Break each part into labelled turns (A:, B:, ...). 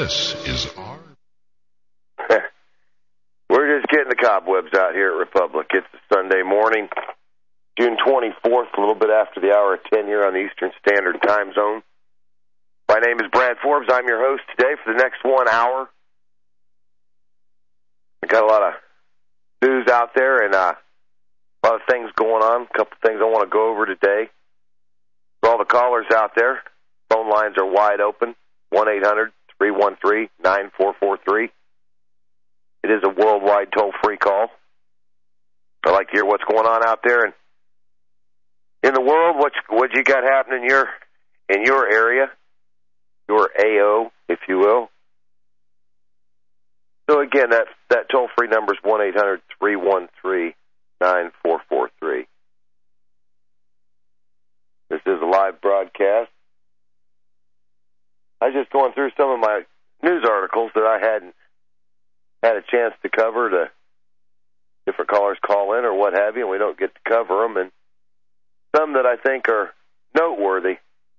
A: This is our...
B: We're just getting the cobwebs out here at Republic. It's a Sunday morning, June 24th, a little bit after the hour of 10 here on the Eastern Standard Time Zone. My name is Brad Forbes. I'm your host today for the next 1 hour. I got a lot of news out there and a lot of things going on. A couple things I want to go over today. For all the callers out there, phone lines are wide open. 1-800-313-9443. It is a worldwide toll-free call. I'd like to hear what's going on out there and in the world. What you got happening in your area, your AO, if you will. So again, that toll-free number is 1-800-313-9443. This is a live broadcast. I was just going through some of my news articles that I hadn't had a chance to cover. To different callers call in or what have you, and we don't get to cover them. And some that I think are noteworthy.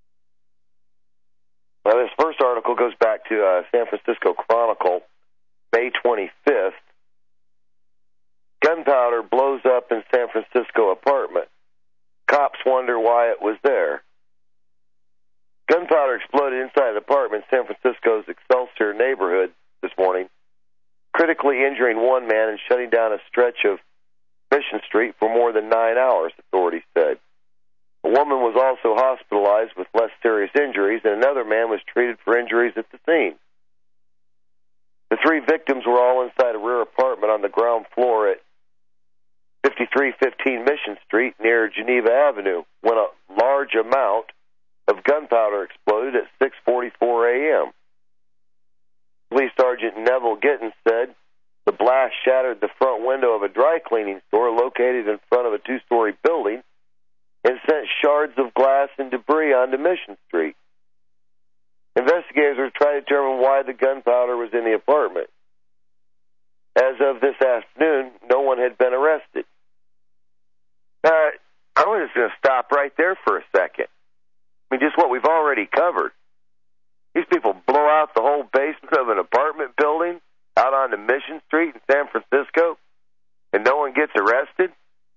B: Well, this first article goes back to San Francisco Chronicle, May 25th. Gunpowder blows up in San Francisco apartment. Cops wonder why it was there. Gunpowder exploded inside an apartment in San Francisco's Excelsior neighborhood this morning, critically injuring one man and shutting down a stretch of Mission Street for more than 9 hours, authorities said. A woman was also hospitalized with less serious injuries, and another man was treated for injuries at the scene. The three victims were all inside a rear apartment on the ground floor at 5315 Mission Street near Geneva Avenue when a large amount of gunpowder exploded at 6:44 a.m. Police Sergeant Neville Gittins said the blast shattered the front window of a dry cleaning store located in front of a two-story building and sent shards of glass and debris onto Mission Street. Investigators are trying to determine why the gunpowder was in the apartment. As of this afternoon, no one had been arrested. I'm just going to stop right there for a second. I mean, just what we've already covered. These people blow out the whole basement of an apartment building out onto Mission Street in San Francisco, and no one gets arrested?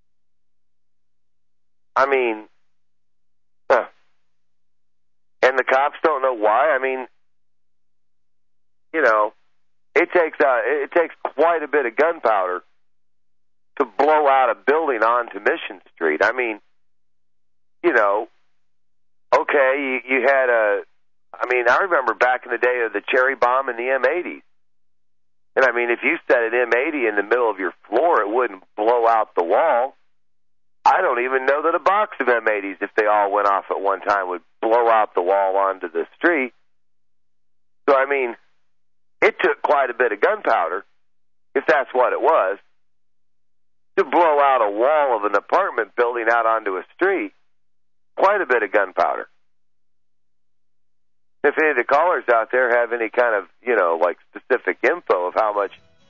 B: I mean, and the cops don't know why? I mean, you know, it takes quite a bit of gunpowder to blow out a building onto Mission Street. I mean, you know, okay, you had I remember back in the day of the cherry bomb in the M80s. And I mean, if you set an M80 in the middle of your floor, it wouldn't blow out the wall. I don't even know that a box of M80s, if they all went off at one time, would blow out the wall onto the street. So, I mean, it took quite a bit of gunpowder, if that's what it was, to blow out a wall of an apartment building out onto a street. Quite a bit of gunpowder. If any of the callers out there have any kind of, like specific info of how much,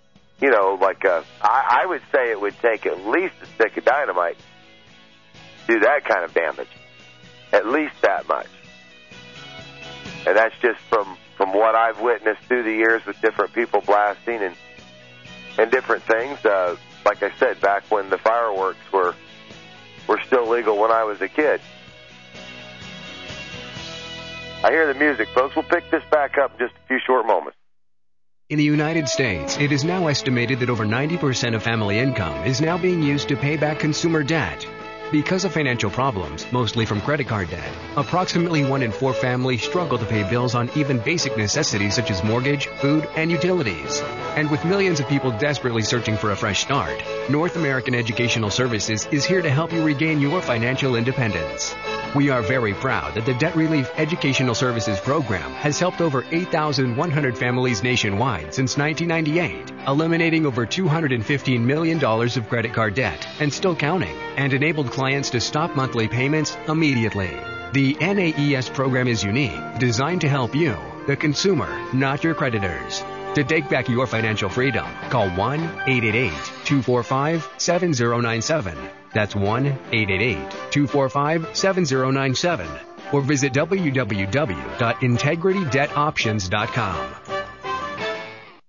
B: I would say it would take at least a stick of dynamite to do that kind of damage. At least that much. And that's just from what I've witnessed through the years with different people blasting and different things. Like I said, back when the fireworks were still legal when I was a kid. I hear the music, folks. We'll pick this back up in just a few short moments.
C: In the United States, it is now estimated that over 90% of family income is now being used to pay back consumer debt. Because of financial problems, mostly from credit card debt, approximately 1 in 4 families struggle to pay bills on even basic necessities such as mortgage, food, and utilities. And with millions of people desperately searching for a fresh start, North American Educational Services is here to help you regain your financial independence. We are very proud that the Debt Relief Educational Services Program has helped over 8,100 families nationwide since 1998, eliminating over $215 million of credit card debt and still counting, and enabled clients to stop monthly payments immediately. The NAES program is unique, designed to help you, the consumer, not your creditors. To take back your financial freedom, call 1-888-245-7097. That's 1-888-245-7097. Or visit www.integritydebtoptions.com.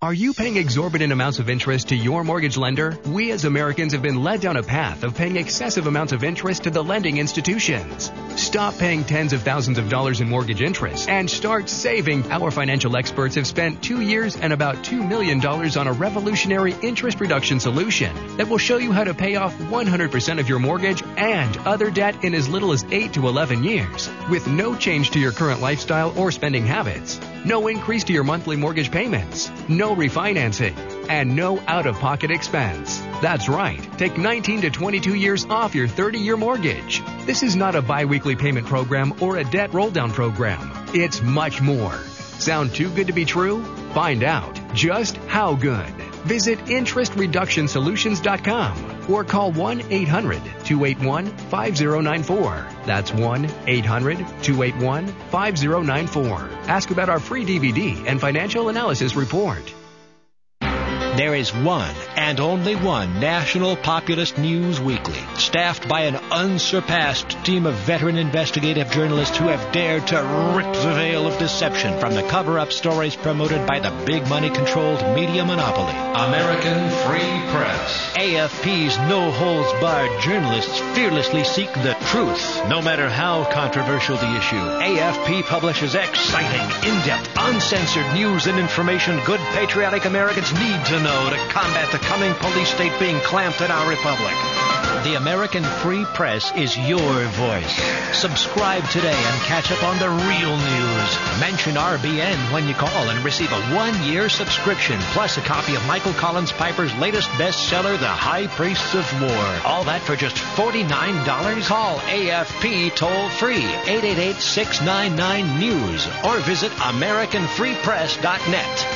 C: Are you paying exorbitant amounts of interest to your mortgage lender? We as Americans have been led down a path of paying excessive amounts of interest to the lending institutions. Stop paying tens of thousands of dollars in mortgage interest and start saving. Our financial experts have spent 2 years and about $2 million on a revolutionary interest reduction solution that will show you how to pay off 100% of your mortgage and other debt in as little as 8 to 11 years with no change to your current lifestyle or spending habits. No increase to your monthly mortgage payments, no refinancing, and no out-of-pocket expense. That's right. Take 19 to 22 years off your 30-year mortgage. This is not a bi-weekly payment program or a debt roll-down program. It's much more. Sound too good to be true? Find out just how good. Visit interestreductionsolutions.com or call 1-800-281-5094. That's 1-800-281-5094. Ask about our free DVD and financial analysis report.
A: There is one and only one national populist news weekly, staffed by an unsurpassed team of veteran investigative journalists who have dared to rip the veil of deception from the cover-up stories promoted by the big money-controlled media monopoly. American Free Press. AFP's no-holds-barred journalists fearlessly seek the truth, no matter how controversial the issue. AFP publishes exciting, in-depth, uncensored news and information good patriotic Americans need to know to combat the coming police state being clamped in our republic. The American Free Press is your voice. Subscribe today and catch up on the real news. Mention RBN when you call and receive a 1-year subscription, plus a copy of Michael Collins Piper's latest bestseller, The High Priests of War. All that for just $49? Call AFP toll-free, 888-699-NEWS, or visit AmericanFreePress.net.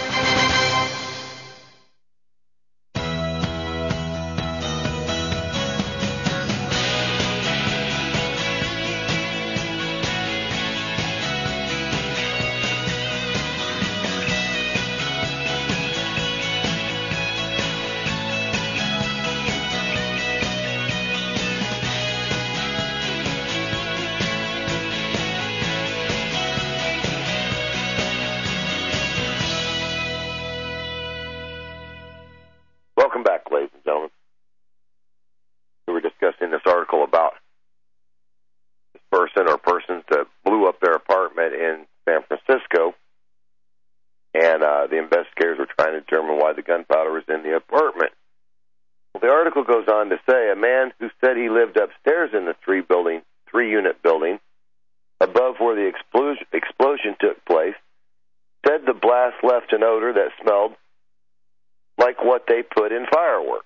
B: Welcome back, ladies and gentlemen. We were discussing this article about this person or persons that blew up their apartment in San Francisco, and the investigators were trying to determine why the gunpowder was in the apartment. Well, the article goes on to say a man who said he lived upstairs in the three-unit building above where the explosion took place said the blast left an odor that smelled like what they put in fireworks.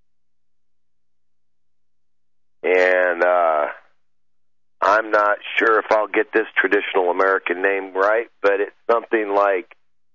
B: And I'm not sure if I'll get this traditional American name right, but it's something like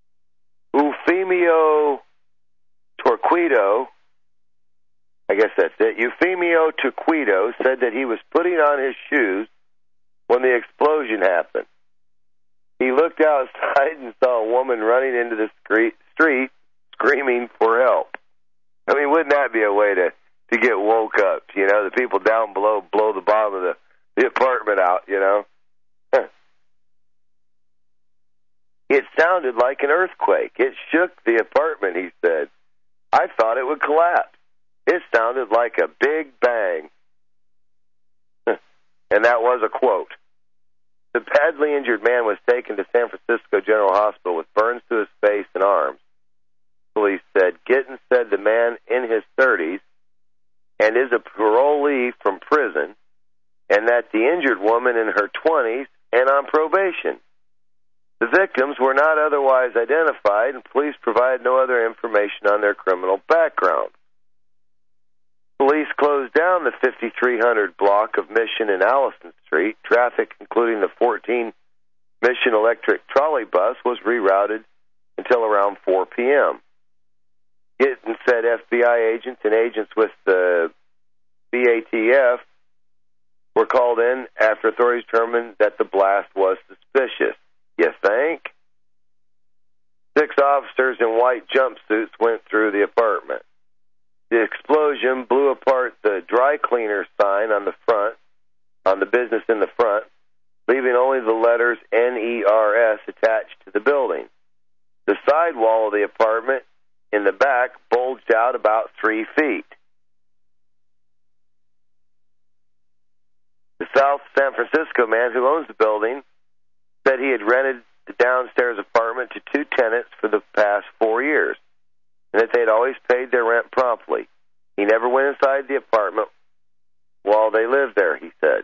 B: Eufemio Torquedo. I guess that's it. Eufemio Torquedo said that he was putting on his shoes when the explosion happened. He looked outside and saw a woman running into the street screaming for help. I mean, wouldn't that be a way to get woke up? You know, the people down below blow the bottom of the apartment out, you know. It sounded like an earthquake. It shook the apartment, he said. I thought it would collapse. It sounded like a big bang. And that was a quote. The badly injured man was taken to San Francisco General Hospital with burns to his face and arms. Police said Gittins said the man in his 30s and is a parolee from prison, and that the injured woman in her 20s and on probation. The victims were not otherwise identified, and police provided no other information on their criminal background. Police closed down the 5300 block of Mission and Allison Street. Traffic, including the 14 Mission electric trolley bus, was rerouted until around 4 p.m. Gittins said FBI agents and agents with the BATF were called in after authorities determined that the blast was suspicious. You think? 6 officers in white jumpsuits went through the apartment. The explosion blew apart the dry cleaner sign on the front, on the business in the front, leaving only the letters NERS attached to the building. The side wall of the apartment in the back bulged out about 3 feet. The South San Francisco man who owns the building said he had rented the downstairs apartment to 2 tenants for the past 4 years, and that they'd always paid their rent promptly. He never went inside the apartment while they lived there, he said.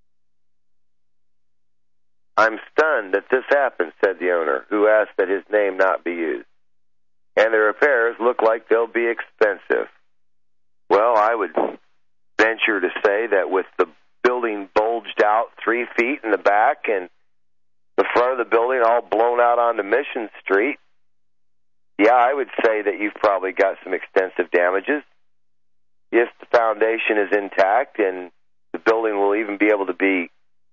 B: I'm stunned that this happened, said the owner, who asked that his name not be used. And the repairs look like they'll be expensive. Well, I would venture to say that with the building bulged out 3 feet in the back and the front of the building all blown out onto Mission Street, yeah, I would say that you've probably got some extensive damages. If the foundation is intact and the building will even be able to be,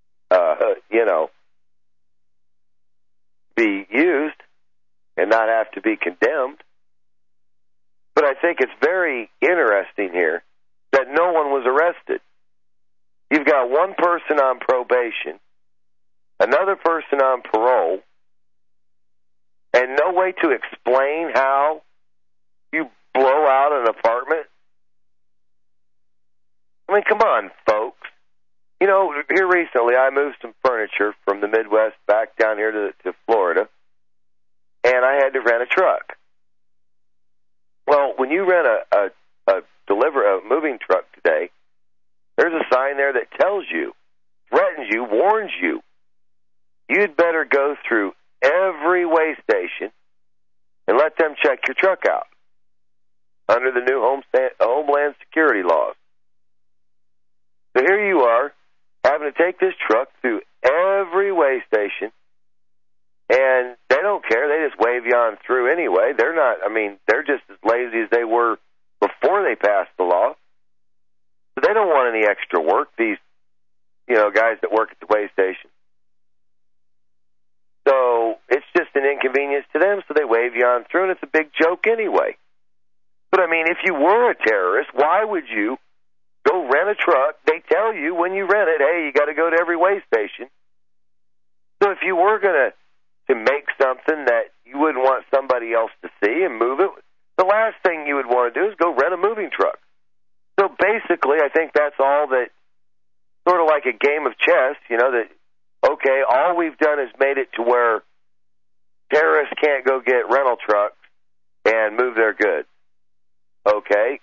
B: be used and not have to be condemned. But I think it's very interesting here that no one was arrested. You've got one person on probation, another person on parole, and no way to explain how you blow out an apartment. I mean, come on, folks. You know, here recently I moved some furniture from the Midwest back down here to Florida, and I had to rent a truck. Well, when you rent a moving truck today, there's a sign there that tells you, threatens you, warns you, you'd better go through every way station and let them check your truck out under the new Homeland Security laws. So here you are, having to take this truck through every way station, and they don't care. They just wave you on through anyway. They're just as lazy as they were before they passed the law. So they don't want any extra work, these, guys that work at the way station. So it's just an inconvenience to them, so they wave you on through, and it's a big joke anyway. But, if you were a terrorist, why would you go rent a truck? They tell you when you rent it, hey, you got to go to every way station. So if you were going to make something that you wouldn't want somebody else to see and move it, the last thing you would want to do is go rent a moving truck. So basically, I think that's all that, sort of like a game of chess, that, okay, all we've done is made it to where terrorists can't go get rental trucks and move their goods. Okay.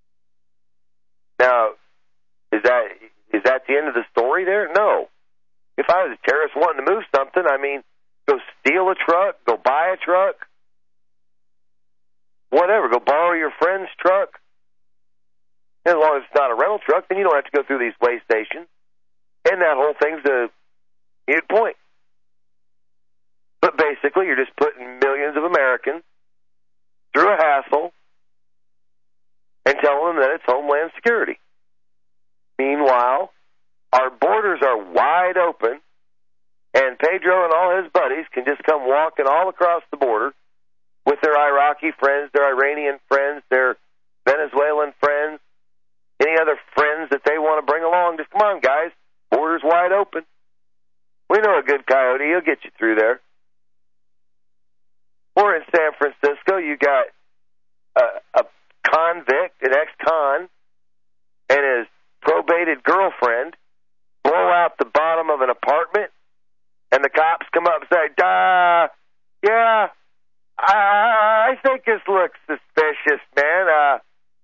B: Now, is that the end of the story there? No. If I was a terrorist wanting to move something, go steal a truck, go buy a truck, whatever, go borrow your friend's truck. As long as it's not a rental truck, then you don't have to go through these way stations. And that whole thing's a mute point. But basically, you're just putting millions of Americans through a hassle and telling them that it's Homeland Security. Meanwhile, our borders are wide open, and Pedro and all his buddies can just come walking all across the border with their Iraqi friends, their Iranian friends, their Venezuelan friends, any other friends that they want to bring along. Just come on, guys. Border's wide open. We know a good coyote. He'll get you through there. Or in San Francisco, you got a convict, an ex-con, and his probated girlfriend blow out the bottom of an apartment, and the cops come up and say, yeah, I think this looks suspicious, man.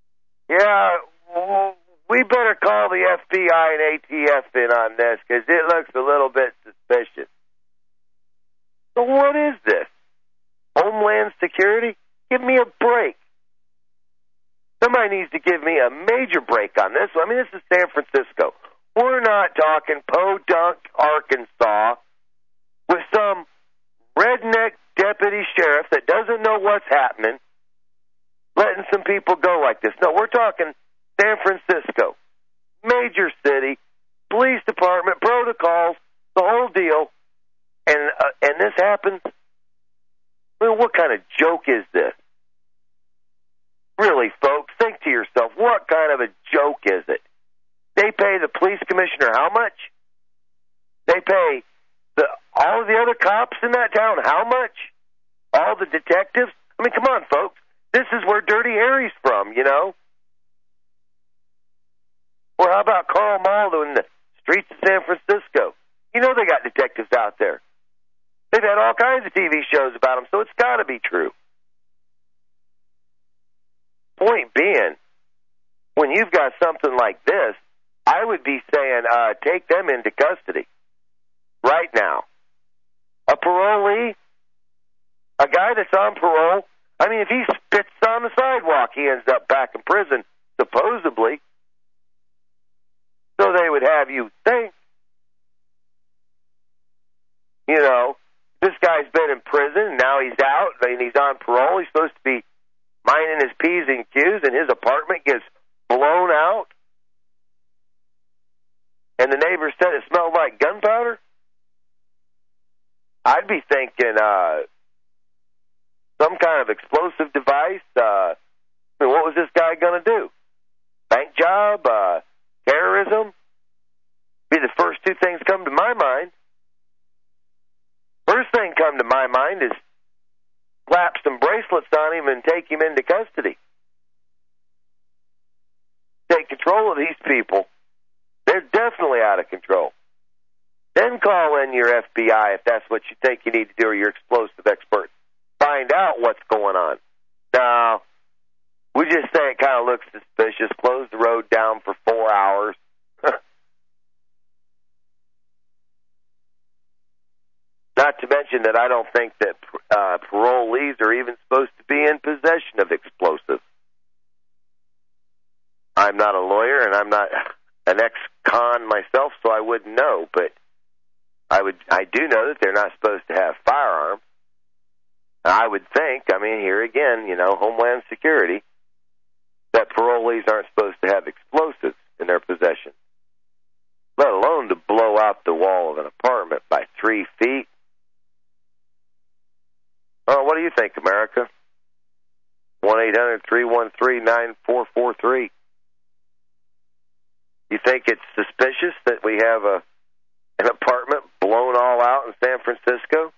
B: We better call the FBI and ATF in on this, because it looks a little bit suspicious. So what is this? Homeland Security? Give me a break. Somebody needs to give me a major break on this. This is San Francisco. We're not talking Podunk, Arkansas, with some redneck deputy sheriff that doesn't know what's happening, letting some people go like this. No, we're talking San Francisco. Major city, police department, protocols, the whole deal. And this happens? What kind of joke is this? Really, folks, think to yourself, what kind of a joke is it? They pay the police commissioner how much? They pay all of the other cops in that town how much? All the detectives? Come on, folks. This is where Dirty Harry's from, you know? Or how about Carl Maldo in the streets of San Francisco? You know they got detectives out there. They've had all kinds of TV shows about them, so it's got to be true. Point being, when you've got something like this, I would be saying take them into custody right now. A parolee, a guy that's on parole, I mean, if he spits on the sidewalk, he ends up back in prison, supposedly. So they would have you think, you know, this guy's been in prison, now he's out, and he's on parole, he's supposed to be minding his P's and Q's, and his apartment gets blown out, and the neighbors said it smelled like gunpowder? I'd be thinking some kind of explosive device. I mean, what was this guy going to do? Bank job? Terrorism? Be the first two things come to my mind. First thing come to my mind is slap some bracelets on him and take him into custody. Take control of these people. They're definitely out of control. Then call in your FBI if that's what you think you need to do, or your explosive experts. Find out what's going on. No, we just say it kind of looks suspicious. Close the road down for 4 hours. Not to mention that I don't think that parolees are even supposed to be in possession of explosives. I'm not a lawyer, and I'm not an ex-con myself, so I wouldn't know. But I do know that they're not supposed to have firearms. I would think, I mean, here again, you know, Homeland Security, that parolees aren't supposed to have explosives in their possession, let alone to blow out the wall of an apartment by 3 feet. Oh, what do you think, America? 1-800-313-9443. You think it's suspicious that we have an apartment blown all out in San Francisco?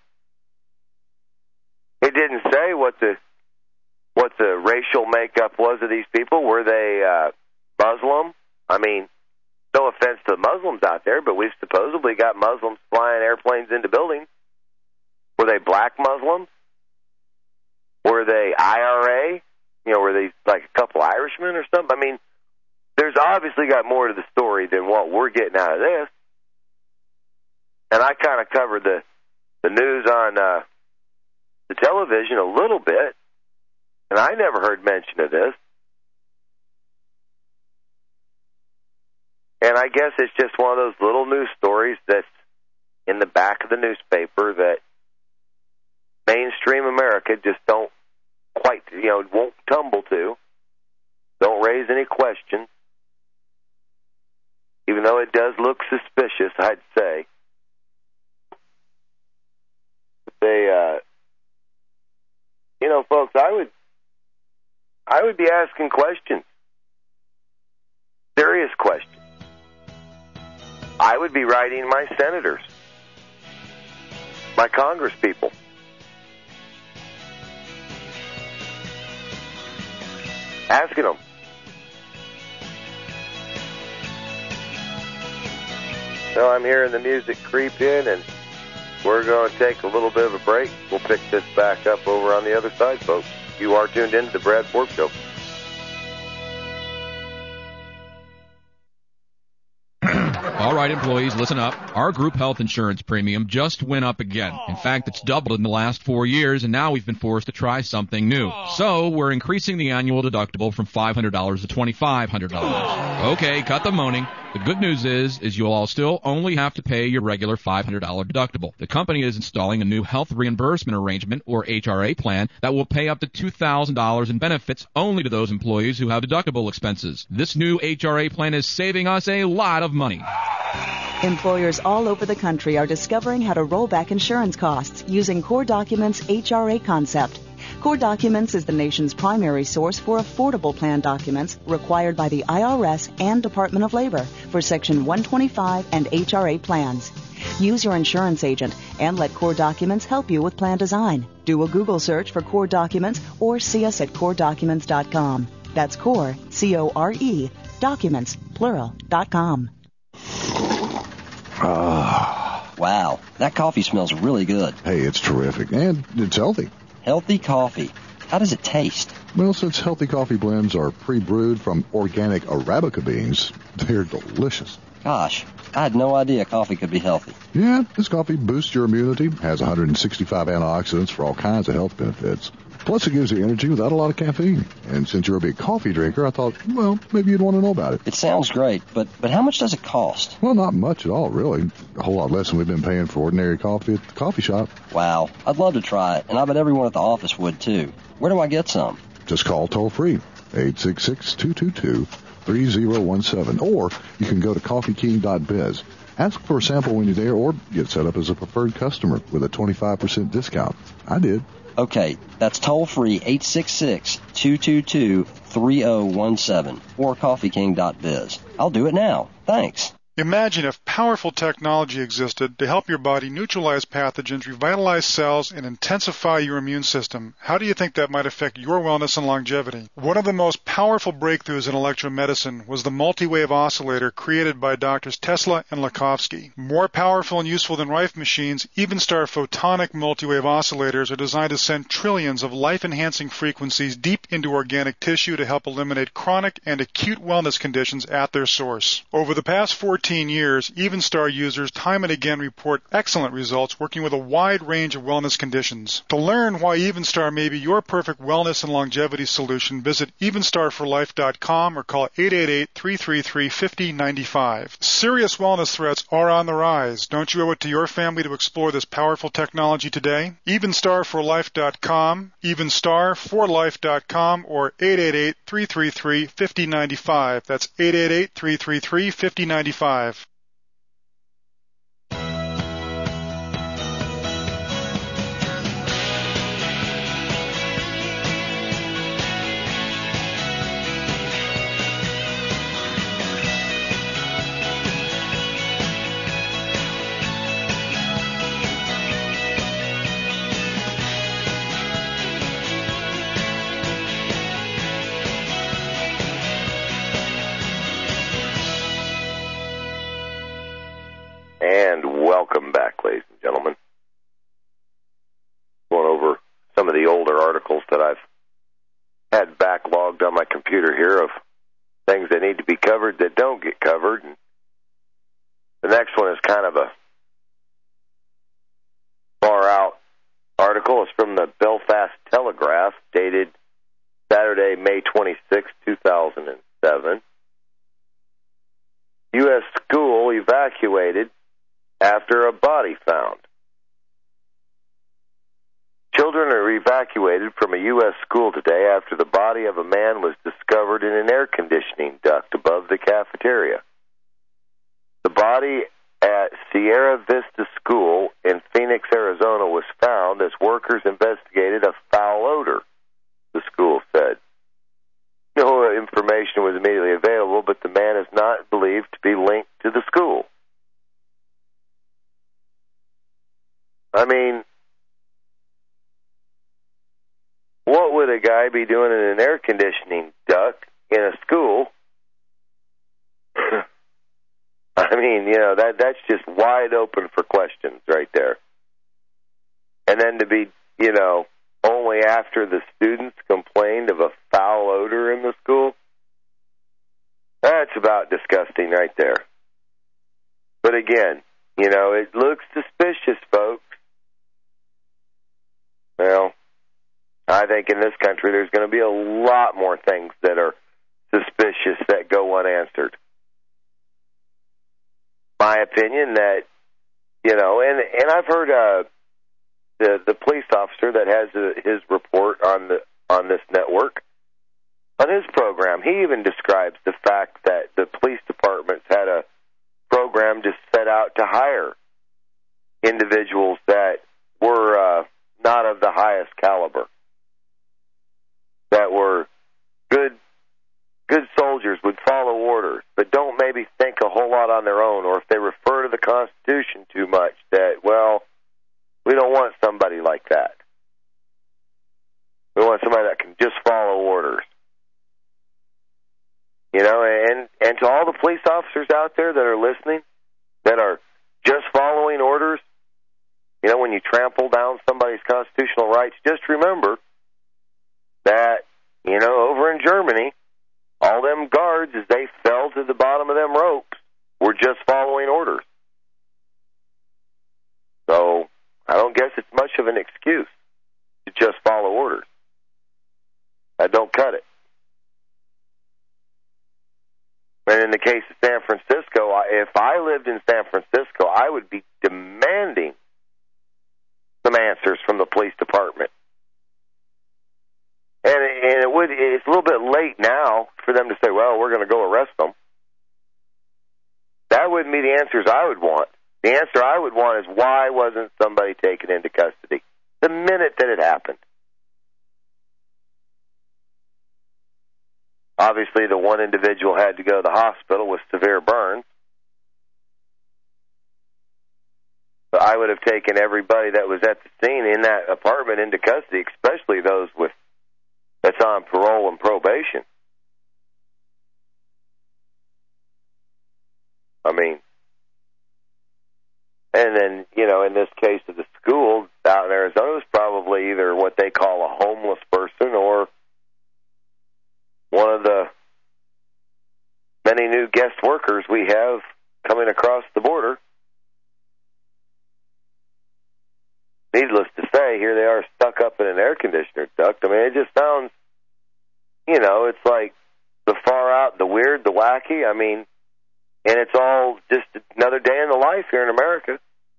B: It didn't say what the racial makeup was of these people. Were they Muslim? I mean, no offense to the Muslims out there, but we've supposedly got Muslims flying airplanes into buildings. Were they black Muslims? Were they IRA? You know, were they like a couple Irishmen or something? I mean, there's obviously got more to the story than what we're getting out of this. And I kind of covered the news on the television a little bit, and I never heard mention of this. And I guess it's just one of those little news stories that's in the back of the newspaper that mainstream America just don't quite, you know, won't tumble to, don't raise any questions, even though it does look suspicious, I'd say. They, you know, folks, I would be asking questions, serious questions. I would be writing my senators, my congresspeople. Asking them. So I'm hearing the music creep in, and we're going to take a little bit of a break. We'll pick this back up over on the other side, folks. You are tuned in to the Brad Forbes Show.
D: All right, employees, listen up. Our group health insurance premium just went up again. In fact, it's doubled in the last 4 years, and now we've been forced to try something new. So we're increasing the annual deductible from $500 to $2,500. Okay, cut the moaning. The good news is you'll all still only have to pay your regular $500 deductible. The company is installing a new health reimbursement arrangement, or HRA plan, that will pay up to $2,000 in benefits only to those employees who have deductible expenses. This new HRA plan is saving us a lot of money.
E: Employers all over the country are discovering how to roll back insurance costs using Core Documents' HRA concept. Core Documents is the nation's primary source for affordable plan documents required by the IRS and Department of Labor for Section 125 and HRA plans. Use your insurance agent and let Core Documents help you with plan design. Do a Google search for Core Documents or see us at CoreDocuments.com. That's Core, C-O-R-E, Documents, plural.com.
F: Wow, that coffee smells really good.
G: Hey, it's terrific, and it's healthy.
F: Healthy coffee. How does it taste?
G: Well, since healthy coffee blends are pre-brewed from organic Arabica beans, they're delicious.
F: Gosh, I had no idea coffee could be healthy.
G: Yeah, this coffee boosts your immunity, has 165 antioxidants for all kinds of health benefits. Plus, it gives you energy without a lot of caffeine. And since you're a big coffee drinker, I thought, well, maybe you'd want to know about it.
F: It sounds great, but how much does it cost?
G: Well, not much at all, really. A whole lot less than we've been paying for ordinary coffee at the coffee shop.
F: Wow, I'd love to try it, and I bet everyone at the office would, too. Where do I get some?
G: Just call toll-free, 866-222-3017, or you can go to coffeeking.biz. Ask for a sample when you're there, or get set up as a preferred customer with a 25% discount. I did.
F: Okay, that's toll-free, 866-222-3017, or coffeeking.biz. I'll do it now. Thanks.
H: Imagine if powerful technology existed to help your body neutralize pathogens, revitalize cells, and intensify your immune system. How do you think that might affect your wellness and longevity? One of the most powerful breakthroughs in electromedicine was the multi-wave oscillator created by Drs. Tesla and Lakhovsky. More powerful and useful than Rife machines, Evenstar photonic multi-wave oscillators are designed to send trillions of life-enhancing frequencies deep into organic tissue to help eliminate chronic and acute wellness conditions at their source. Over the past 14 years, Evenstar users time and again report excellent results working with a wide range of wellness conditions. To learn why Evenstar may be your perfect wellness and longevity solution, visit evenstarforlife.com or call 888-333-5095. Serious wellness threats are on the rise. Don't you owe it to your family to explore this powerful technology today? Evenstarforlife.com, evenstarforlife.com, or 888-333-5095. That's 888-333-5095.
B: And welcome back, ladies and gentlemen. Going over some of the older articles that I've had backlogged on my computer here of things that need to be covered that don't get covered. And the next one is kind of a far-out article. It's from the Belfast Telegraph, dated Saturday, May 26, 2007. U.S. school evacuated after a body found. Children are evacuated from a U.S. school today after the body of a man was discovered in an air conditioning duct above the cafeteria. The body at Sierra Vista School in Phoenix, Arizona was found as workers investigated a foul odor, the school said. No information was immediately available, but the man is not believed to be linked to the school. I mean, what would a guy be doing in an air conditioning duct in a school? I mean, you know, that's just wide open for questions right there. And then to be, you know, only after the students complained of a foul odor in the school? That's about disgusting right there. But again, you know, it looks suspicious, folks. Well, I think in this country there's going to be a lot more things that are suspicious that go unanswered. My opinion that, you know, and I've heard the police officer that has his report on this network, on his program, he even describes the fact that the police departments had a program to set out to hire individuals that were not of the highest caliber, that were good soldiers, would follow follow orders, but don't maybe think a whole lot on their own, or if they refer to the Constitution too much, that, well, we don't want somebody like that. We want somebody that can just follow orders. You know, and to all the police officers out there that are listening, that are just following orders, you know, when you trample down somebody's constitutional rights, just remember that, you know, over in Germany, all them guards, as they fell to the bottom of them ropes, were just following orders. So I don't guess it's much of an excuse to just follow orders. That don't cut it. And in the case of San Francisco, if I lived in San Francisco, I would be demanding some answers from the police department. And it's a little bit late now for them to say, well, we're going to go arrest them. That wouldn't be the answers I would want. The answer I would want is, why wasn't somebody taken into custody the minute that it happened? Obviously, the one individual had to go to the hospital with severe burns. But I would have taken everybody that was at the scene in that apartment into custody, especially those that's on parole and probation. I mean, and then, you know, in this case of the school out in Arizona, it was probably either what they call a homeless person or one of the many new guest workers we have coming across the border. Needless to say, here they are stuck up in an air conditioner duct. I mean, it just sounds, you know, it's like the far out, the weird, the wacky. I mean, and it's all just another day in the life here in America.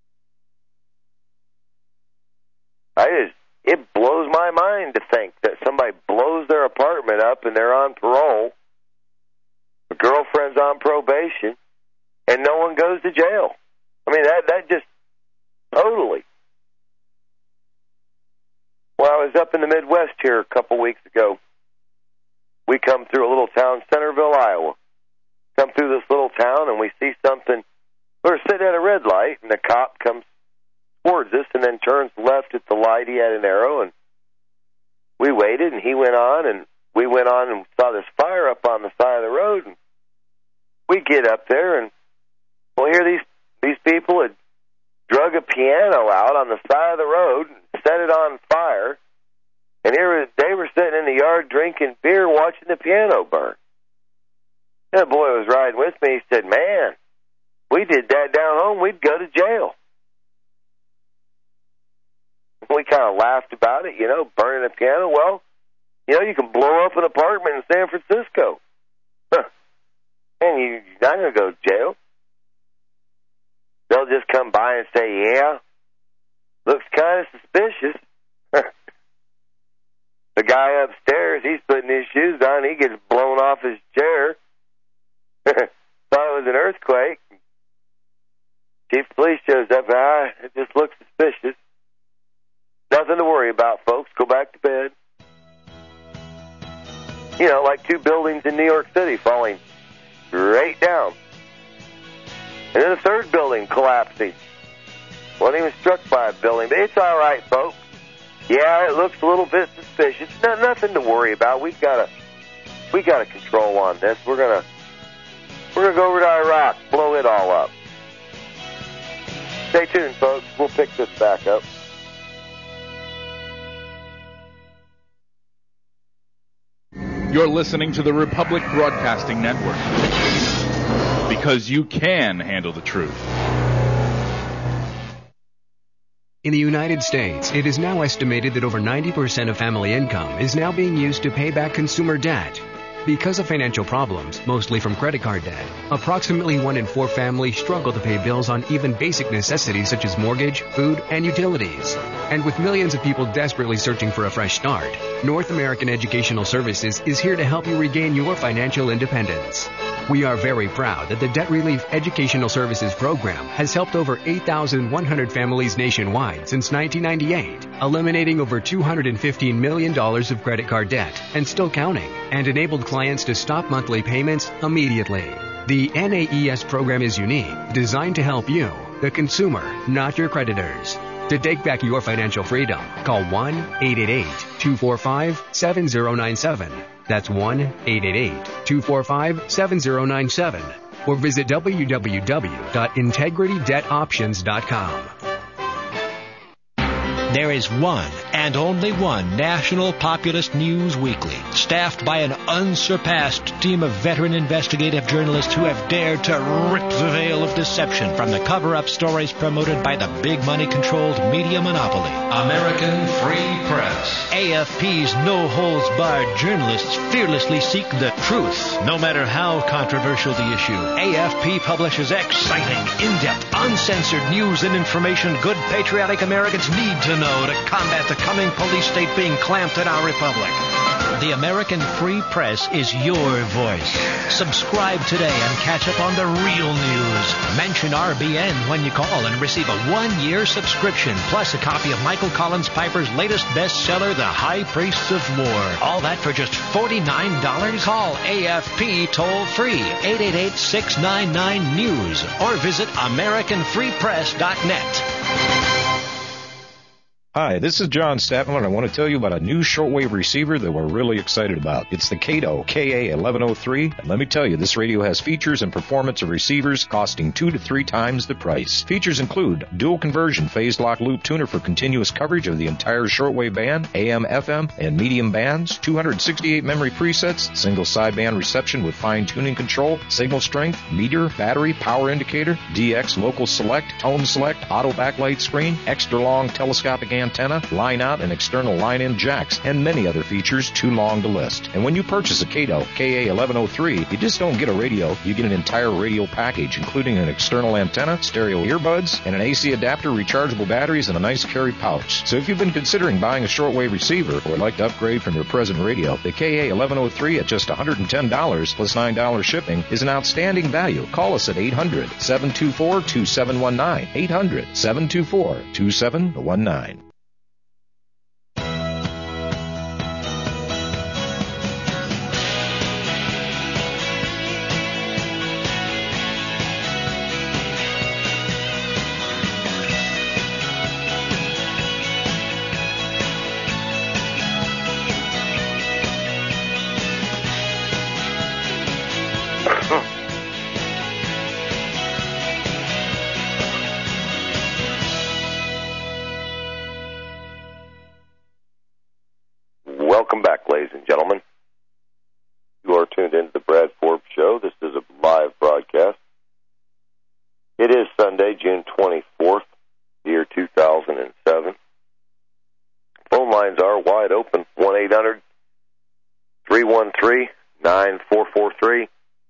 B: It blows my mind to think that somebody blows their apartment up and they're on parole, the girlfriend's on probation, and no one goes to jail. I mean, that just totally. Well, I was up in the Midwest here a couple weeks ago. We come through a little town, Centerville, Iowa. Come through this little town, and we see something. We're sitting at a red light, and the cop comes towards us and then turns left at the light. He had an arrow, and we waited, and he went on, and we went on and saw this fire up on the side of the road. And we get up there, and well, here these people had drug a piano out on the side of the road and set it on fire. And here they were sitting in the yard drinking beer, watching the piano burn. And the boy was riding with me. He said, man, we did that down home, we'd go to jail. We kind of laughed about it, you know, burning a piano. Well, you know, you can blow up an apartment in San Francisco. And you're not going to go to jail. They'll just come by and say, yeah, looks kind of suspicious. The guy upstairs, he's putting his shoes on, he gets blown off his chair. Thought it was an earthquake. Chief of police shows up, it just looks suspicious. Nothing to worry about, folks. Go back to bed. You know, like 2 buildings in New York City falling straight down. And then a 3rd building collapsing. Wasn't even struck by a building, but it's all right, folks. Yeah, it looks a little bit suspicious. Nothing to worry about. We got a control on this. We're gonna go over to Iraq, blow it all up. Stay tuned, folks. We'll pick this back up.
I: You're listening to the Republic Broadcasting Network, because you can handle the truth.
C: In the United States, it is now estimated that over 90% of family income is now being used to pay back consumer debt. Because of financial problems, mostly from credit card debt, approximately 1 in 4 families struggle to pay bills on even basic necessities such as mortgage, food, and utilities. And with millions of people desperately searching for a fresh start, North American Educational Services is here to help you regain your financial independence. We are very proud that the Debt Relief Educational Services Program has helped over 8,100 families nationwide since 1998, eliminating over $215 million of credit card debt and still counting, and enabled clients to stop monthly payments immediately. The NAES program is unique, designed to help you, the consumer, not your creditors. To take back your financial freedom, call 1-888-245-7097. That's 1-888-245-7097. Or visit www.integritydebtoptions.com.
A: There is one and only one National Populist News Weekly, staffed by an unsurpassed team of veteran investigative journalists who have dared to rip the veil of deception from the cover-up stories promoted by the big money-controlled media monopoly. American Free Press. AFP's no-holds-barred journalists fearlessly seek the truth, no matter how controversial the issue. AFP publishes exciting, in-depth, uncensored news and information good patriotic Americans need to know to combat the coming police state being clamped in our republic. The American Free Press is your voice. Subscribe today and catch up on the real news. Mention RBN when you call and receive a 1-year subscription, plus a copy of Michael Collins Piper's latest bestseller, The High Priests of War. All that for just $49? Call AFP toll-free, 888-699-NEWS, or visit AmericanFreePress.net.
J: Hi, this is John Statman, and I want to tell you about a new shortwave receiver that we're really excited about. It's the Kato KA1103, and let me tell you, this radio has features and performance of receivers costing 2 to 3 times the price. Features include dual conversion phase lock loop tuner for continuous coverage of the entire shortwave band, AM, FM, and medium bands, 268 memory presets, single sideband reception with fine tuning control, signal strength, meter, battery, power indicator, DX local select, tone select, auto backlight screen, extra long telescopic antenna, line out and external line in jacks, and many other features too long to list. And when you purchase a Kato KA1103, you just don't get a radio, you get an entire radio package, including an external antenna, stereo earbuds, and an AC adapter, rechargeable batteries, and a nice carry pouch. So if you've been considering buying a shortwave receiver or would like to upgrade from your present radio, the KA1103 at just $110 plus $9 shipping is an outstanding value. Call us at 800-724-2719. 800-724-2719.
B: Welcome back, ladies and gentlemen. You are tuned into the Brad Forbes Show. This is a live broadcast. It is Sunday, June 24th, year 2007. Phone lines are wide open, 1-800-313-9443.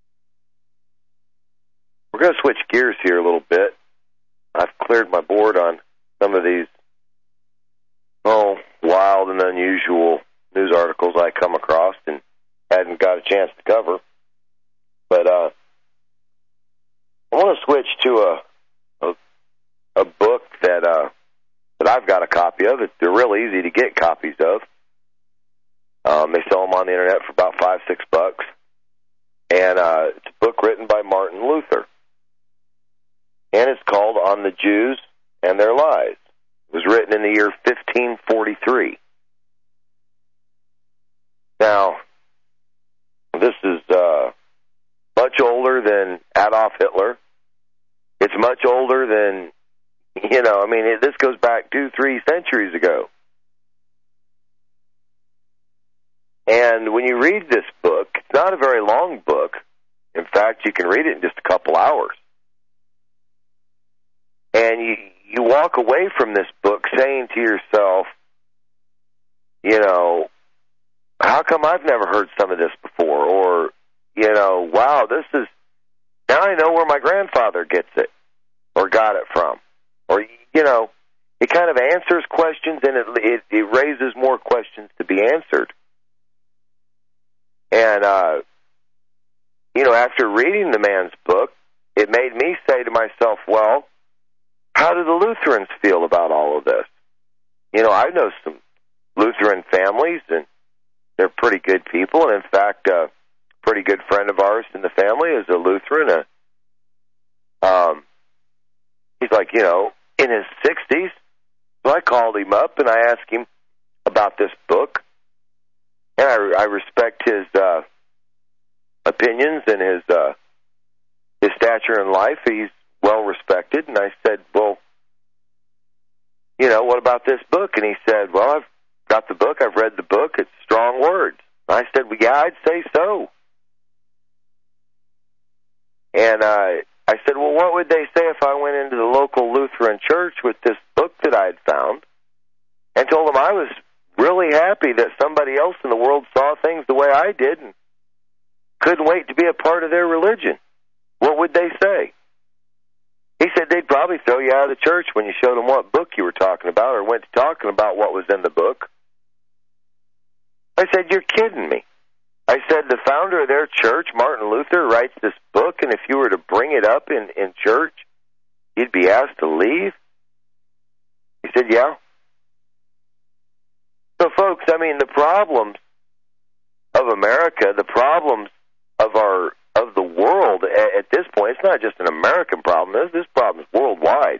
B: We're going to switch gears here a little bit. I've cleared my board on some of these, wild and unusual news articles I come across and hadn't got a chance to cover. But I want to switch to a book that I've got a copy of. They're real easy to get copies of. They sell them on the internet for about $5-6. And it's a book written by Martin Luther. And it's called On the Jews and Their Lies. It was written in the year 1543. Now, this is much older than Adolf Hitler. It's much older than, this goes back 2-3 centuries ago. And when you read this book, it's not a very long book. In fact, you can read it in just a couple hours. And you walk away from this book saying to yourself, how come I've never heard some of this before? Or, wow, this is, now I know where my grandfather gets it or got it from. Or, it kind of answers questions and it raises more questions to be answered. And, after reading the man's book, it made me say to myself, well, how do the Lutherans feel about all of this? I know some Lutheran families, and they're pretty good people. And in fact, pretty good friend of ours in the family is a Lutheran. He's like, in his 60s. So I called him up and I asked him about this book. And I respect his opinions and his stature in life. He's well respected. And I said, well, what about this book? And he said, well, I've got the book. I've read the book. It's strong words. I said, well, yeah, I'd say so. And I said, well, what would they say if I went into the local Lutheran church with this book that I had found and told them I was really happy that somebody else in the world saw things the way I did and couldn't wait to be a part of their religion? What would they say? He said they'd probably throw you out of the church when you showed them what book you were talking about or went to talking about what was in the book. I said, you're kidding me. I said, the founder of their church, Martin Luther, writes this book, and if you were to bring it up in church, you'd be asked to leave? He said, yeah. So, folks, the problems of America, the problems of the world at this point, it's not just an American problem. This problem is worldwide.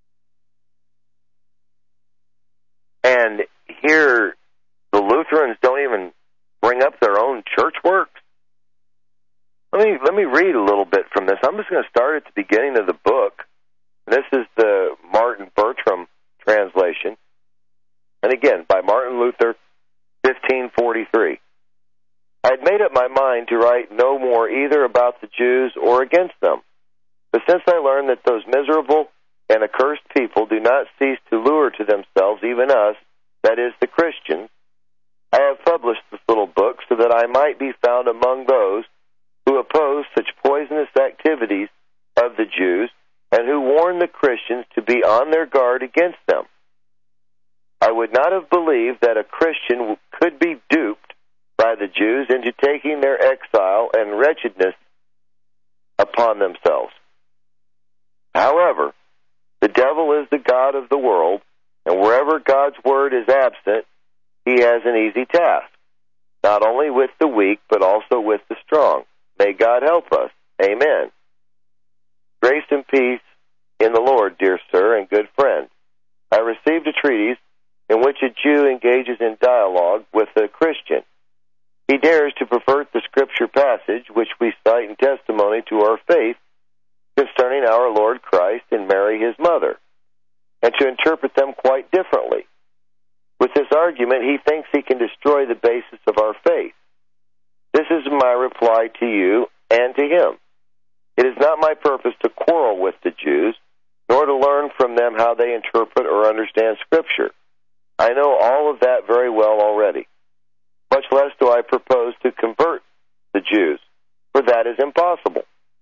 B: And here, the Lutherans don't even bring up their own church works. Let me read a little bit from this. I'm just going to start at the beginning of the book. This is the Martin Bertram translation. And again, by Martin Luther, 1543. I had made up my mind to write no more either about the Jews or against them. But since I learned that those miserable and accursed people do not cease to lure to themselves even us, that is, the Christians, I have published this little book so that I might be found among those who oppose such poisonous activities of the Jews and who warn the Christians to be on their guard against them. I would not have believed that a Christian could be duped by the Jews into taking their exile and wretchedness upon themselves. However, the devil is the god of the world, and wherever God's word is absent, he has an easy task, not only with the weak, but also with the strong. May God help us. Amen. Grace and peace in the Lord, dear sir and good friend. I received a treatise in which a Jew engages in dialogue with a Christian. He dares to pervert the scripture passage, which we cite in testimony to our faith concerning our Lord Christ and Mary his mother, and to interpret them quite differently. With this argument, he thinks he can destroy the basis of our faith. This is my reply to you and to him. It is not my purpose to quarrel with the Jews, nor to learn from them how they interpret or understand Scripture. I know all of that very well already. Much less do I propose to convert the Jews, for that is impossible.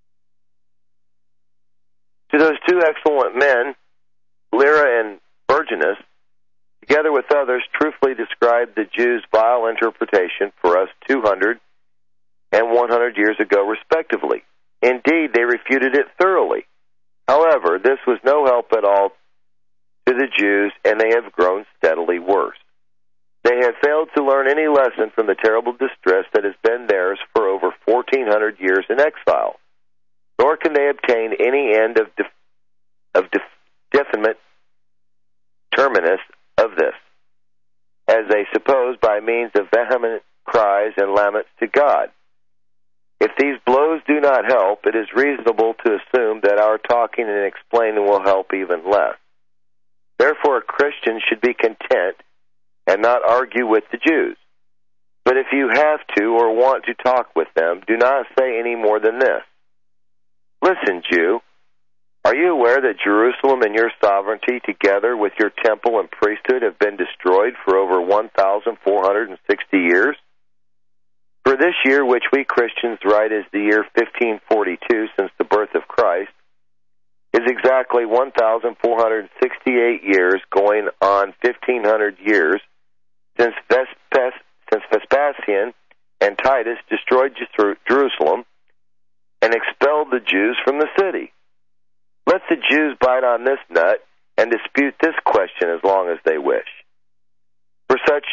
B: To those two excellent men, Lyra and Virginus, together with others, truthfully described the Jews' vile interpretation for us 200 and 100 years ago, respectively. Indeed, they refuted it thoroughly. However, this was no help at all to the Jews, and they have grown steadily worse. They have failed to learn any lesson from the terrible distress that has been theirs for over 1,400 years in exile, nor can they obtain any end of definite terminus of this, as they suppose by means of vehement cries and laments to God. If these blows do not help, it is reasonable to assume that our talking and explaining will help even less. Therefore, a Christian should be content and not argue with the Jews. But if you have to or want to talk with them, do not say any more than this. Listen, Jew, are you aware that Jerusalem and your sovereignty, together with your temple and priesthood, have been destroyed for over 1,460 years? For this year, which we Christians write as the year 1542 since the birth of Christ, is exactly 1,468 years, going on 1,500 years, since Vespasian and Titus destroyed Jerusalem and expelled the Jews from the city. Let the Jews bite on this nut and dispute this question as long as they wish. For such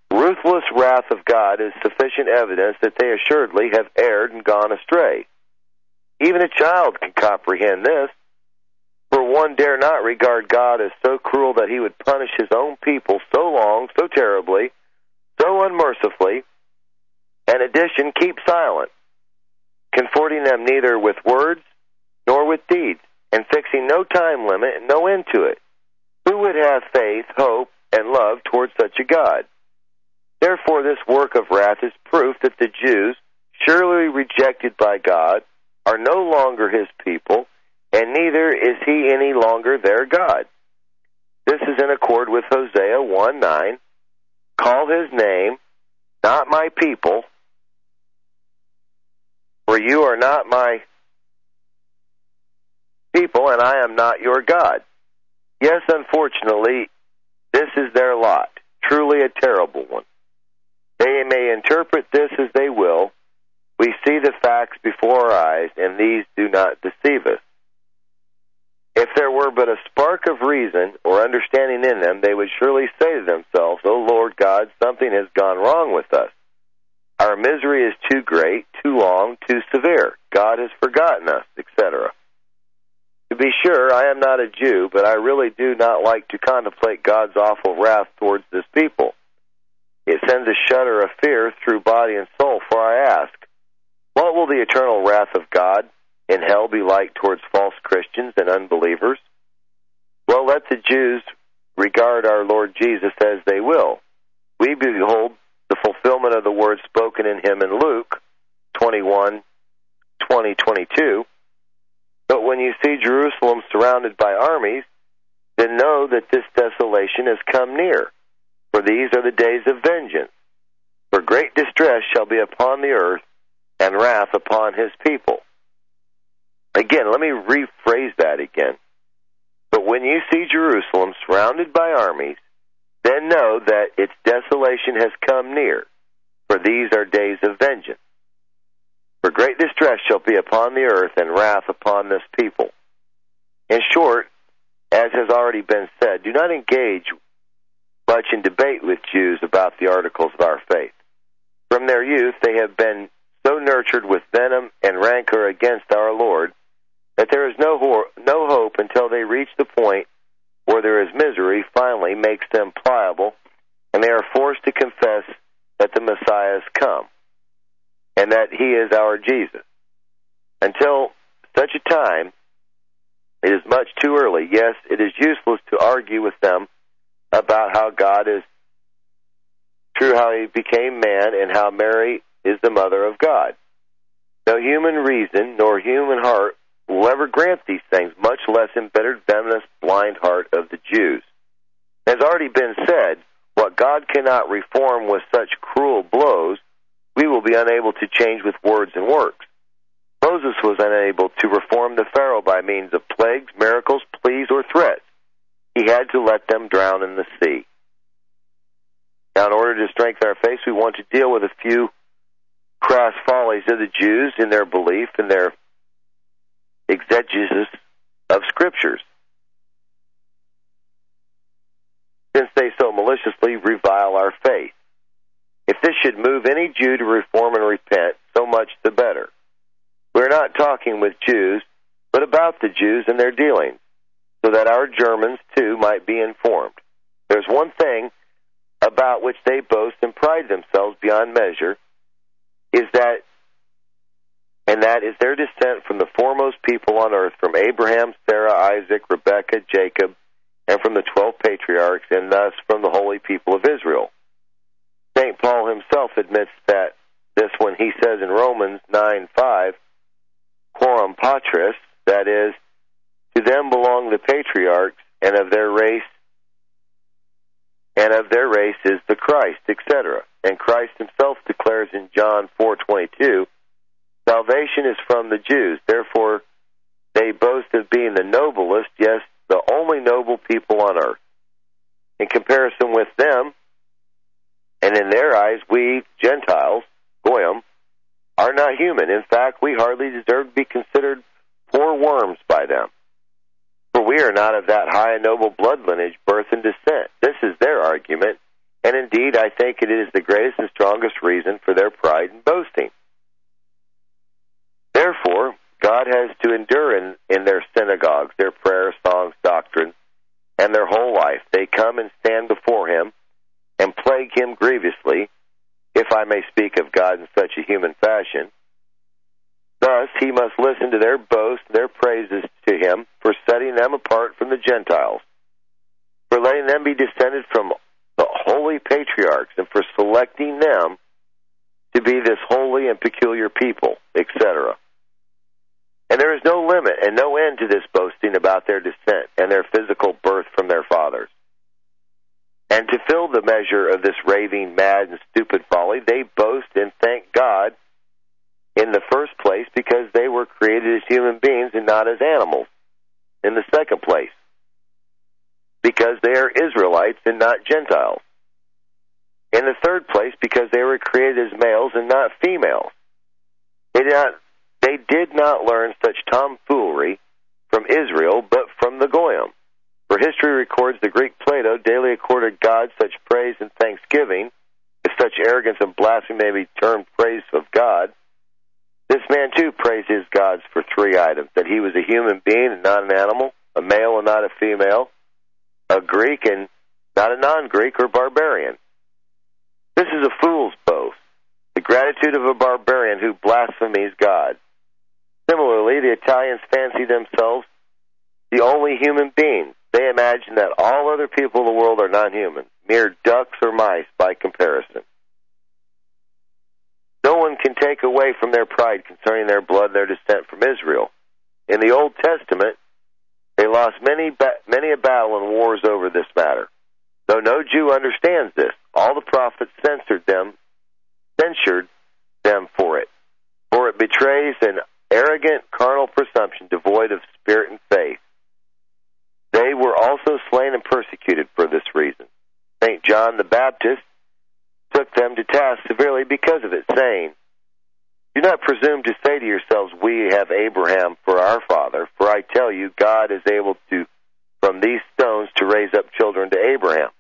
B: ruthless wrath of God is sufficient evidence that they assuredly have erred and gone astray. Even a child can comprehend this, for one dare not regard God as so cruel that he would punish his own people so long, so terribly, so unmercifully, and in addition keep silent, comforting them neither with words nor with deeds, and fixing no time limit and no end to it. Who would have faith, hope, and love towards such a God? Therefore, this work of wrath is proof that the Jews, surely rejected by God, are no longer his people, and neither is he any longer their God. This is in accord with Hosea 1:9. Call his name, not my people, for you are not my people, and I am not your God. Yes, unfortunately, this is their lot, truly a terrible one. They may interpret this as they will. We see the facts before our eyes, and these do not deceive us. If there were but a spark of reason or understanding in them, they would surely say to themselves, O Lord God, something has gone wrong with us. Our misery is too great, too long, too severe. God has forgotten us, etc. To be sure, I am not a Jew, but I really do not like to contemplate God's awful wrath towards this people. It sends a shudder of fear through body and soul, for I ask, what will the eternal wrath of God in hell be like towards false Christians and unbelievers? Well, let the Jews regard our Lord Jesus as they will. We behold the fulfillment of the words spoken in him in Luke 21:20-22. But when you see Jerusalem surrounded by armies, then know that this desolation has come near. For these are the days of vengeance. For great distress shall be upon the earth, and wrath upon his people. Again, let me rephrase that again. But when you see Jerusalem surrounded by armies, then know that its desolation has come near. For these are days of vengeance. For great distress shall be upon the earth, and wrath upon this people. In short, as has already been said, do not engage much in debate with Jews about the articles of our faith. From their youth they have been so nurtured with venom and rancor against our Lord that there is no hope until they reach the point where there is misery finally makes them pliable, and they are forced to confess that the Messiah has come, and that he is our Jesus. Until such a time, it is much too early. Yes, it is useless to argue with them about how God is true, how he became man, and how Mary is the mother of God. No human reason nor human heart will ever grant these things, much less embittered, venomous, blind heart of the Jews. As already been said, what God cannot reform with such cruel blows, we will be unable to change with words and works. Moses was unable to reform the Pharaoh by means of plagues, miracles, pleas, or threats. He had to let them drown in the sea. Now, in order to strengthen our faith, we want to deal with a few crass follies of the Jews in their belief and their exegesis of Scriptures, since they so maliciously revile our faith. If this should move any Jew to reform and repent, so much the better. We're not talking with Jews, but about the Jews and their dealings, so that our Germans, too, might be informed. There's one thing about which they boast and pride themselves beyond measure, and that is their descent from the foremost people on earth, from Abraham, Sarah, Isaac, Rebekah, Jacob, and from the 12 patriarchs, and thus from the holy people of Israel. St. Paul himself admits that this when he says in Romans 9:5, quorum patris, that is, to them belong the patriarchs, and of their race is the Christ, etc. And Christ himself declares in John 4:22, salvation is from the Jews. Therefore, they boast of being the noblest, yes, the only noble people on earth. In comparison with them, and in their eyes, we Gentiles, Goyim, are not human. In fact, we hardly deserve to be considered poor worms by them. For we are not of that high and noble blood lineage, birth, and descent. This is their argument, And indeed, I think it is the greatest and strongest reason for their pride and boasting. Therefore, God has to endure in their synagogues, their prayers, songs, doctrines, and their whole life. They come and stand before him and plague him grievously, if I may speak of God in such a human fashion. Thus, he must listen to their boast, their praises to him for setting them apart from the Gentiles, for letting them be descended from the holy patriarchs, and for selecting them to be this holy and peculiar people, etc. And there is no limit and no end to this boasting about their descent and their physical birth from their fathers. And to fill the measure of this raving, mad, and stupid folly, they boast and thank God in the first place because they were created as human beings and not as animals. In the second place, because they are Israelites and not Gentiles. In the third place, because they were created as males and not females. They did not learn such tomfoolery from Israel, but from the Goyim. For history records the Greek Plato daily accorded God such praise and thanksgiving, if such arrogance and blasphemy may be termed praise of God. This man, too, praised his gods for three items: that he was a human being and not an animal, a male and not a female, a Greek and not a non-Greek or barbarian. This is a fool's boast, the gratitude of a barbarian who blasphemes God. Similarly, the Italians fancy themselves the only human beings. They imagine that all other people in the world are non-human, mere ducks or mice by comparison. No one can take away from their pride concerning their blood and their descent from Israel. In the Old Testament, they lost many a battle and wars over this matter. Though no Jew understands this, all the prophets censured them for it. For it betrays an arrogant, carnal presumption devoid of spirit and faith. They were also slain and persecuted for this reason. St. John the Baptist took them to task severely because of it, saying, "Do not presume to say to yourselves, 'We have Abraham for our father,' for I tell you, God is able to, from these stones, to raise up children to Abraham."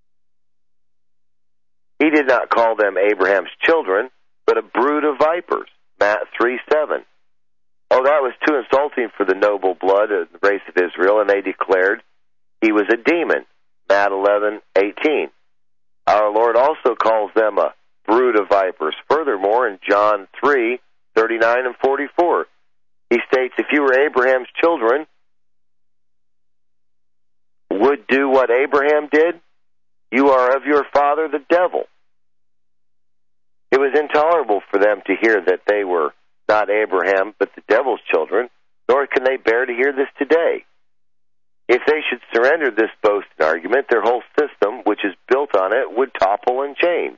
B: He did not call them Abraham's children, but a brood of vipers, Matt 3:7. Oh, that was too insulting for the noble blood of the race of Israel, and they declared he was a demon, Matt 11:18. Our Lord also calls them a brood of vipers. Furthermore, in John 3:39 and 44, he states, "If you were Abraham's children, would do what Abraham did, you are of your father the devil." It was intolerable for them to hear that they were not Abraham, but the devil's children, nor can they bear to hear this today. If they should surrender this boasting argument, their whole system, which is built on it, would topple and change.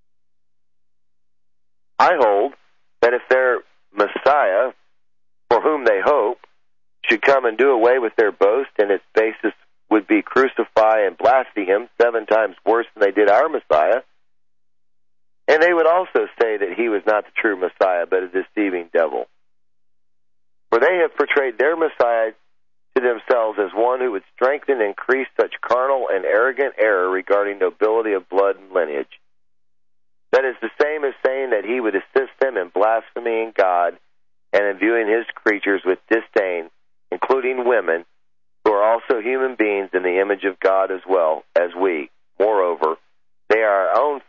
B: I hold that if their Messiah, for whom they hope, should come and do away with their boast, and its basis would be crucify and blaspheme him 7 times worse than they did our Messiah, and they would also say that he was not the true Messiah, but a deceiving devil. For they have portrayed their Messiah to themselves as one who would strengthen and increase such carnal and arrogant error regarding nobility of blood and lineage. That is the same as saying that he would assist them in blaspheming God and in viewing his creatures with disdain, including women, who are also human beings in the image of God as well as we. Moreover, they are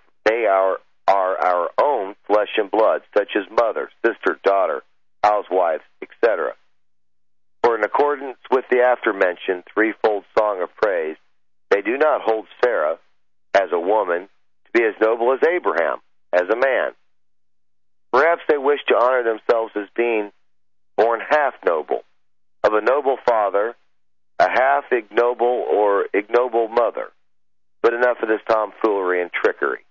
B: our own flesh and blood, such as mother, sister, daughter, housewives, etc. For in accordance with the after-mentioned threefold song of praise, they do not hold Sarah, as a woman, to be as noble as Abraham, as a man. Perhaps they wish to honor themselves as being born half noble, of a noble father, a half ignoble or ignoble mother. But enough of this tomfoolery and trickery.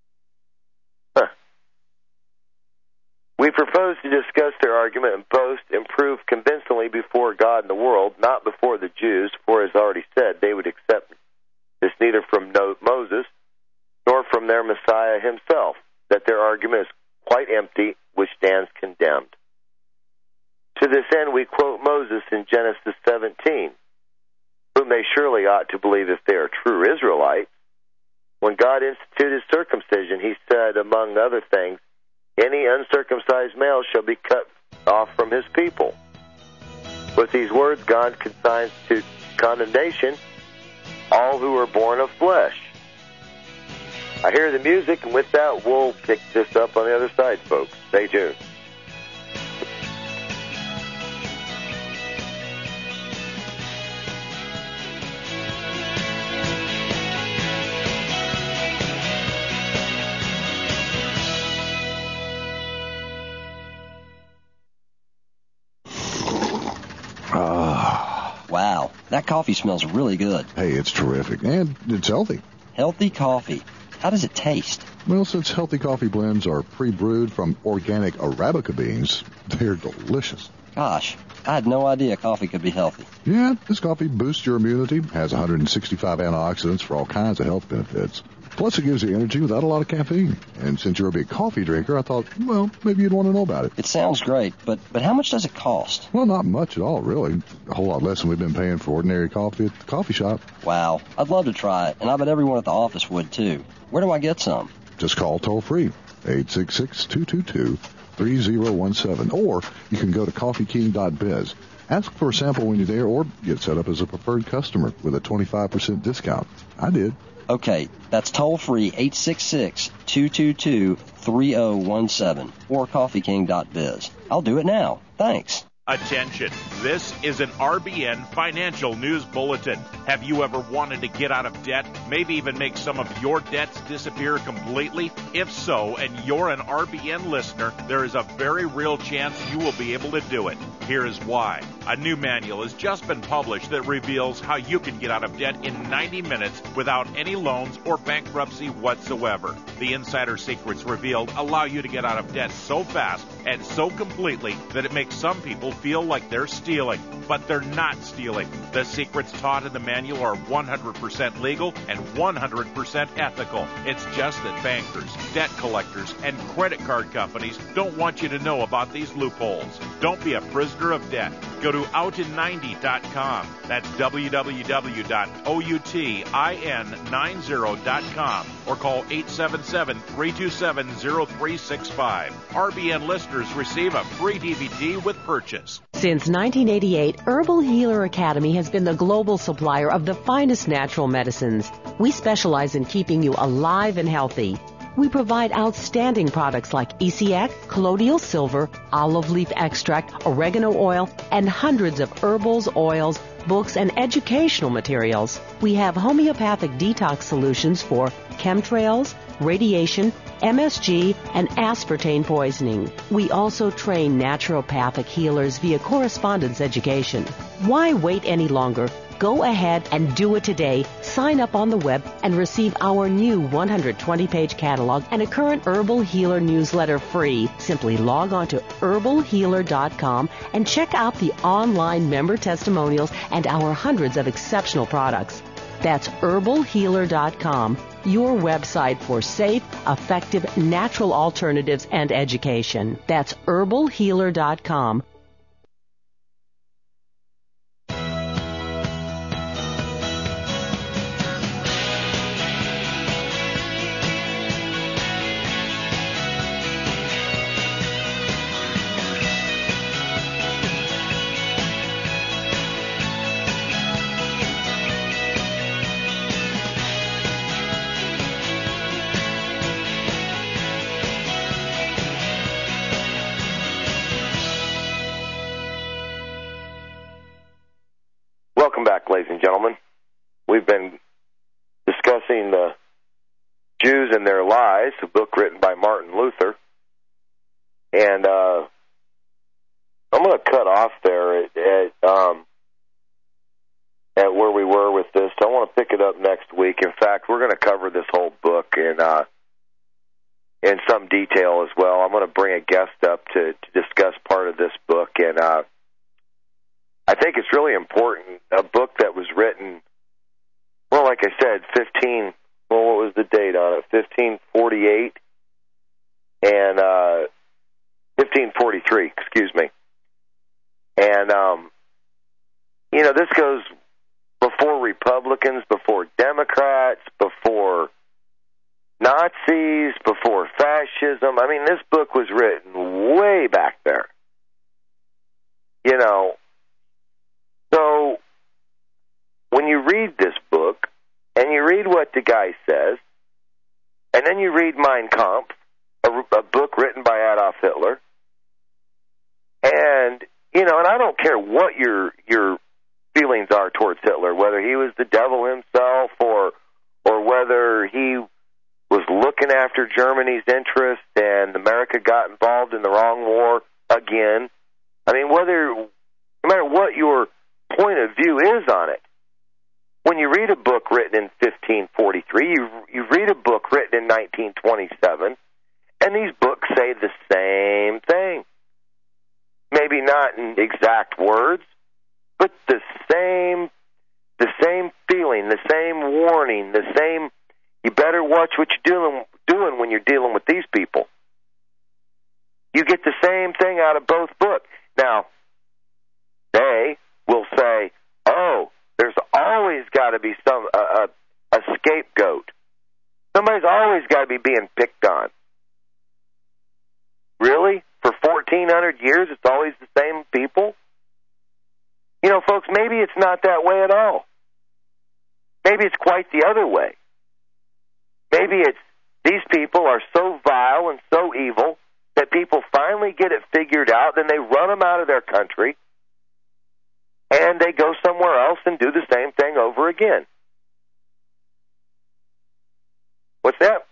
B: We propose to discuss their argument and boast and prove convincingly before God and the world, not before the Jews, for as already said, they would accept this neither from Moses nor from their Messiah himself, that their argument is quite empty, which stands condemned. To this end, we quote Moses in Genesis 17, whom they surely ought to believe if they are true Israelites, when God instituted circumcision, he said, among other things, any uncircumcised male shall be cut off from his people. With these words, God consigns to condemnation all who are born of flesh. I hear the music, and with that, we'll pick this up on the other side, folks. Stay tuned.
F: Wow, that coffee smells really good.
G: Hey, it's terrific, and it's healthy.
F: Healthy coffee. How does it taste?
G: Well, since healthy coffee blends are pre-brewed from organic Arabica beans, they're delicious.
F: Gosh, I had no idea coffee could be healthy.
G: Yeah, this coffee boosts your immunity, has 165 antioxidants for all kinds of health benefits. Plus, it gives you energy without a lot of caffeine. And since you're a big coffee drinker, I thought, well, maybe you'd want to know about it.
F: It sounds great, but how much does it cost?
G: Well, not much at all, really. A whole lot less than we've been paying for ordinary coffee at the coffee shop.
F: Wow, I'd love to try it, and I bet everyone at the office would, too. Where do I get some?
G: Just call toll-free, 866-222-3017. Or you can go to coffeeking.biz. Ask for a sample when you're there, or get set up as a preferred customer with a 25% discount. I did.
F: Okay, that's toll-free, 866-222-3017, or coffeeking.biz. I'll do it now. Thanks.
K: Attention, this is an RBN Financial News Bulletin. Have you ever wanted to get out of debt, maybe even make some of your debts disappear completely? If so, and you're an RBN listener, there is a very real chance you will be able to do it. Here is why. A new manual has just been published that reveals how you can get out of debt in 90 minutes without any loans or bankruptcy whatsoever. The insider secrets revealed allow you to get out of debt so fast and so completely that it makes some people feel like they're stealing, but they're not stealing. The secrets taught in the manual are 100% legal and 100% ethical. It's just that bankers, debt collectors, and credit card companies don't want you to know about these loopholes. Don't be a prisoner of debt. Go to outin90.com. That's www.outin90.com or call 877-327-0365. RBN listeners receive a free DVD with purchase.
L: Since 1988, Herbal Healer Academy has been the global supplier of the finest natural medicines. We specialize in keeping you alive and healthy. We provide outstanding products like ECX, colloidal silver, olive leaf extract, oregano oil, and hundreds of herbals, oils, books, and educational materials. We have homeopathic detox solutions for chemtrails, radiation, MSG, and aspartame poisoning. We also train naturopathic healers via correspondence education. Why wait any longer? Go ahead and do it today. Sign up on the web and receive our new 120-page catalog and a current Herbal Healer newsletter free. Simply log on to herbalhealer.com and check out the online member testimonials and our hundreds of exceptional products. That's herbalhealer.com, your website for safe, effective, natural alternatives and education. That's herbalhealer.com.
B: Welcome back, ladies and gentlemen. We've been discussing the Jews and Their Lies, a book written by Martin Luther. And I'm going to cut off there at where we were with this. I want to pick it up next week. In fact, we're going to cover this whole book in some detail as well. I'm going to bring a guest up to discuss part of this book, and I think it's really important, a book that was written, well, like I said, what was the date on it? 1548 and 1543, excuse me. And, this goes before Republicans, before Democrats, before Nazis, before fascism. I mean, this book was written way back there. You know, so when you read this book, and you read what the guy says, and then you read Mein Kampf, a book written by Adolf Hitler, and, you know, and I don't care what your feelings are towards Hitler, whether he was the devil himself or whether he was looking after Germany's interest and America got involved in the wrong war again. I mean, no matter what your point of view is on it, when you read a book written in 1543, you read a book written in 1927, and these books say the same thing. Maybe not in exact words, but the same feeling, the same warning, the same, you better watch what you're doing when you're dealing with these people. You get the same thing out of both books. Now, they will say, oh, there's always got to be a scapegoat. Somebody's always got to be being picked on. Really? For 1,400 years, it's always the same people? You know, folks, maybe it's not that way at all. Maybe it's quite the other way. Maybe it's these people are so vile and so evil that people finally get it figured out, then they run them out of their country, and they go somewhere else and do the same thing over again. What's that?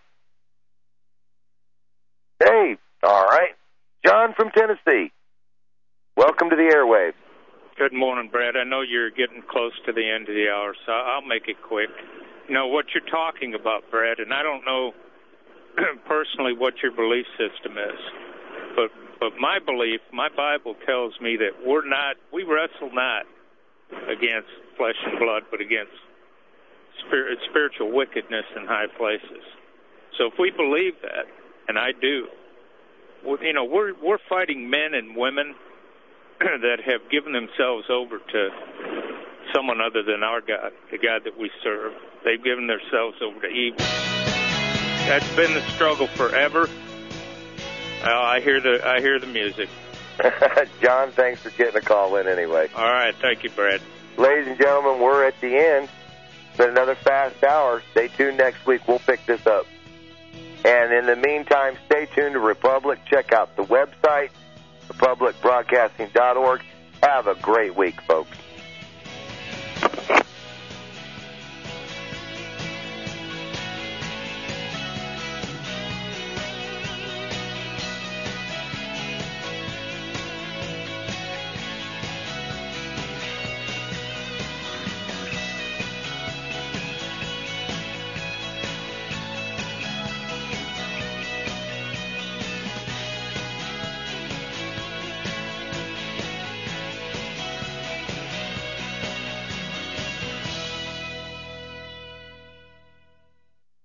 B: Hey, all right. John from Tennessee. Welcome to the airwaves.
M: Good morning, Brad. I know you're getting close to the end of the hour, so I'll make it quick. You know, what you're talking about, Brad, and I don't know personally what your belief system is, but my belief, my Bible tells me that we wrestle not against flesh and blood, but against spiritual wickedness in high places. So if we believe that, and I do, you know, we're fighting men and women that have given themselves over to someone other than our God, the God that we serve. They've given themselves over to evil. That's been the struggle forever. I hear the music.
B: John, thanks for getting a call in anyway.
M: All right, thank you, Brad.
B: Ladies and gentlemen, we're at the end. It's been another fast hour. Stay tuned next week. We'll pick this up. And in the meantime, stay tuned to Republic. Check out the website, republicbroadcasting.org. Have a great week, folks.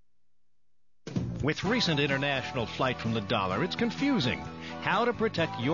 A: With recent international flight from the dollar, it's confusing how to protect your